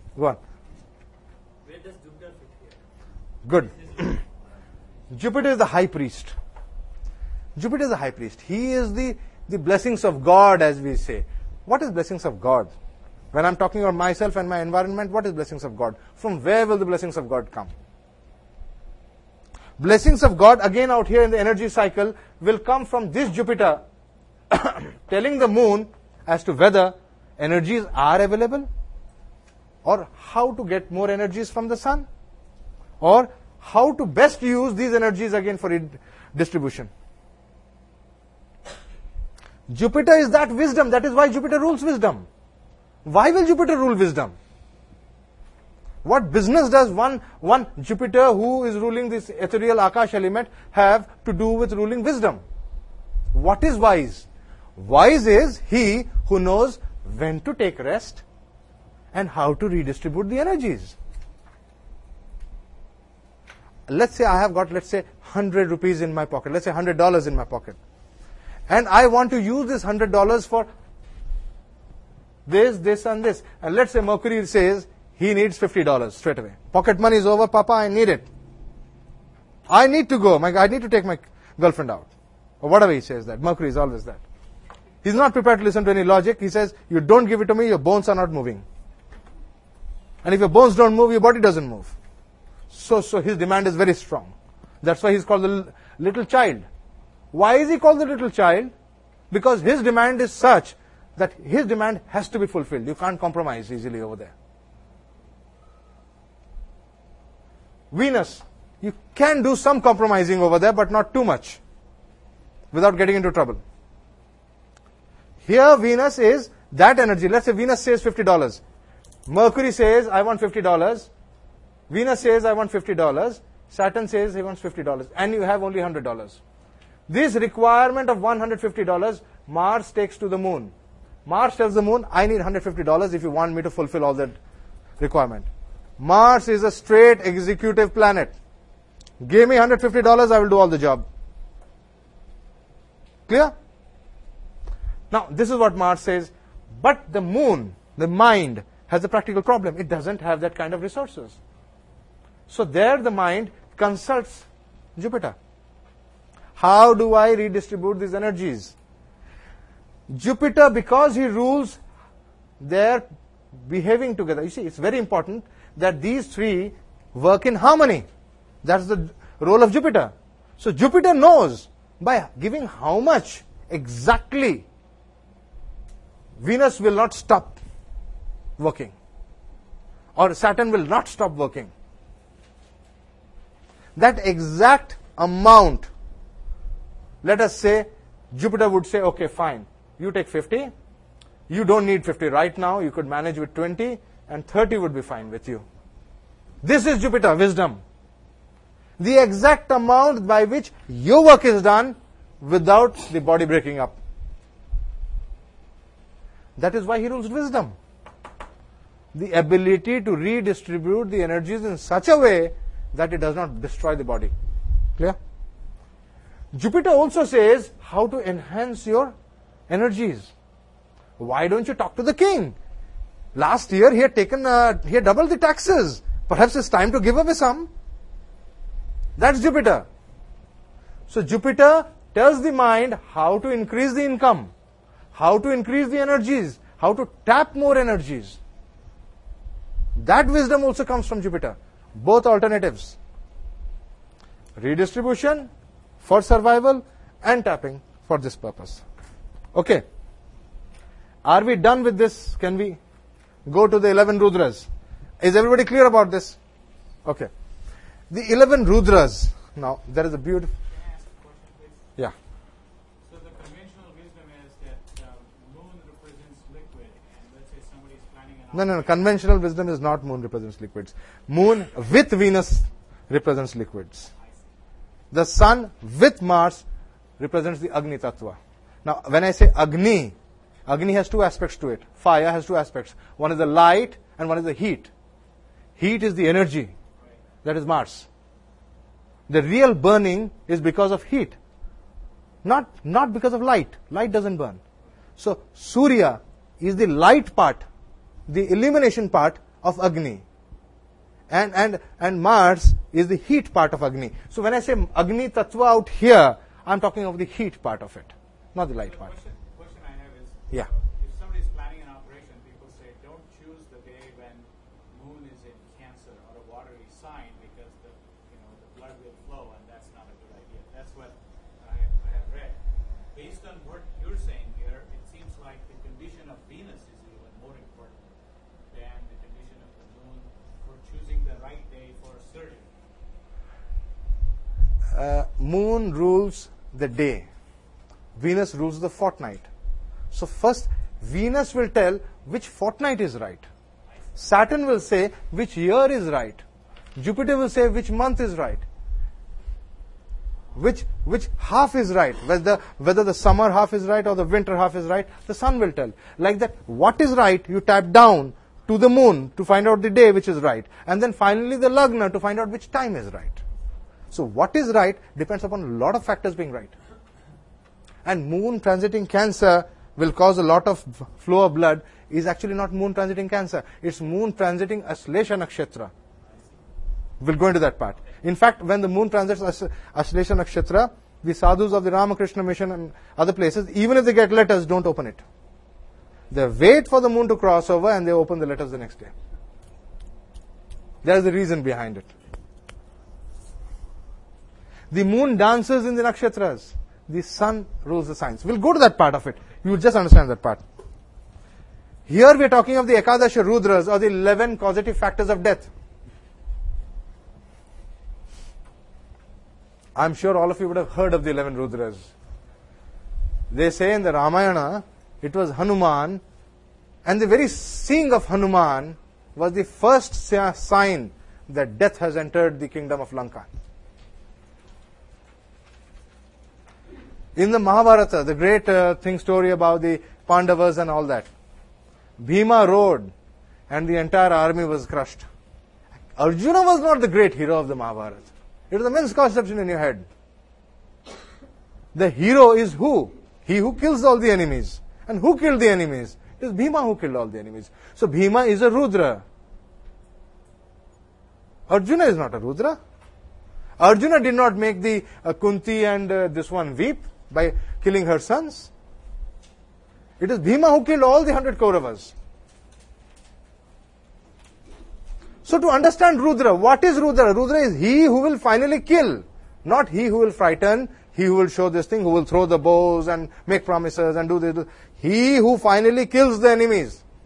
Go on. Where does Jupiter fit here? Good. Jupiter is the high priest. Jupiter is the high priest. He is the blessings of God, as we say. What is blessings of God? When I'm talking about myself and my environment, what is blessings of God? From where will the blessings of God come? Blessings of God, again out here in the energy cycle, will come from this Jupiter telling the moon as to whether energies are available, or how to get more energies from the sun, or how to best use these energies again for distribution. Jupiter is that wisdom. That is why Jupiter rules wisdom. Why will Jupiter rule wisdom? What business does one Jupiter who is ruling this ethereal Akash element have to do with ruling wisdom? What is wise? Wise is he who knows when to take rest and how to redistribute the energies. Let's say I have got, 100 rupees in my pocket. Let's say $100 in my pocket. And I want to use this $100 for this and this. And let's say Mercury says he needs $50 straight away. Pocket money is over, Papa, I need it. I need to go. I need to take my girlfriend out. Or whatever he says that. Mercury is always that. He's not prepared to listen to any logic. He says, you don't give it to me, your bones are not moving. And if your bones don't move, your body doesn't move. So his demand is very strong. That's why he's called the little child. Why is he called the little child? Because his demand is such that his demand has to be fulfilled. You can't compromise easily over there. Venus, you can do some compromising over there, but not too much, without getting into trouble. Here Venus is that energy. Let's say Venus says $50. Mercury says, I want $50. Venus says, I want $50. Saturn says he wants $50. And you have only $100. This requirement of $150, Mars takes to the moon. Mars tells the moon, I need $150 if you want me to fulfill all that requirement. Mars is a straight executive planet. Give me $150, I will do all the job. Clear? Now, this is what Mars says. But the moon, the mind, has a practical problem. It doesn't have that kind of resources. So there the mind consults Jupiter. How do I redistribute these energies? Jupiter, because he rules, they're behaving together. You see, it's very important that these three work in harmony. That's the role of Jupiter. So Jupiter knows by giving how much exactly Venus will not stop working, or Saturn will not stop working. That exact amount, let us say, Jupiter would say, okay, fine, you take 50, you don't need 50 right now, you could manage with 20, and 30 would be fine with you. This is Jupiter, wisdom. The exact amount by which your work is done without the body breaking up. That is why he rules wisdom. The ability to redistribute the energies in such a way that it does not destroy the body. Clear? Jupiter also says how to enhance your energies. Why don't you talk to the king? Last year he had doubled the taxes. Perhaps it's time to give away some. That's Jupiter. So Jupiter tells the mind how to increase the income, how to increase the energies, how to tap more energies. That wisdom also comes from Jupiter. Both alternatives. Redistribution for survival and tapping for this purpose. Okay. Are we done with this? Can we go to the 11 Rudras? Is everybody clear about this? Okay. The 11 Rudras. Now, there is a beautiful... Can I ask a question, please? Yeah. So the conventional wisdom is that moon represents liquid, and let's say somebody is planning an... No. Conventional wisdom is not moon represents liquids. Moon with Venus represents liquids. The sun with Mars represents the Agni Tattva. Now, when I say Agni, Agni has two aspects to it. Fire has two aspects. One is the light and one is the heat. Heat is the energy. That is Mars. The real burning is because of heat. Not because of light. Light doesn't burn. So, Surya is the light part, the illumination part of Agni. And Mars is the heat part of Agni. So when I say Agni Tattva out here, I'm talking of the heat part of it, not the light part. Question I have is, Yeah. If somebody is planning an operation, people say don't choose the day when moon is in Cancer or a watery sign because the blood will flow, and that's not a good idea. That's what I have read. Based on what you're saying here, it seems like the condition of Venus is even more important than the condition of the moon for choosing the right day for surgery. Moon rules the day. Venus rules the fortnight. So first, Venus will tell which fortnight is right. Saturn will say which year is right. Jupiter will say which month is right. Which half is right. Whether the summer half is right or the winter half is right, the sun will tell. Like that, what is right, you tap down to the moon to find out the day which is right. And then finally the Lagna to find out which time is right. So what is right depends upon a lot of factors being right. And moon transiting Cancer will cause a lot of flow of blood is actually not moon transiting Cancer. It's moon transiting Aslesha Nakshatra. We'll go into that part. In fact, when the moon transits Aslesha Nakshatra, the sadhus of the Ramakrishna Mission and other places, even if they get letters, don't open it. They wait for the moon to cross over and they open the letters the next day. There's the reason behind it. The moon dances in the nakshatras. The sun rules the signs. We'll go to that part of it. You will just understand that part. Here we are talking of the Ekadasha Rudras, or the 11 causative factors of death. I'm sure all of you would have heard of the 11 Rudras. They say in the Ramayana, it was Hanuman, and the very seeing of Hanuman was the first sign that death has entered the kingdom of Lanka. In the Mahabharata, the great story about the Pandavas and all that, Bhima rode and the entire army was crushed. Arjuna was not the great hero of the Mahabharata. It was a misconception in your head. The hero is who? He who kills all the enemies. And who killed the enemies? It is Bhima who killed all the enemies. So Bhima is a Rudra. Arjuna is not a Rudra. Arjuna did not make the Kunti and this one weep by killing her sons. It is Bhima who killed all the 100 Kauravas. So to understand Rudra, what is Rudra? Rudra is he who will finally kill, not he who will frighten, he who will show this thing, who will throw the bows and make promises and do this. He who finally kills the enemies.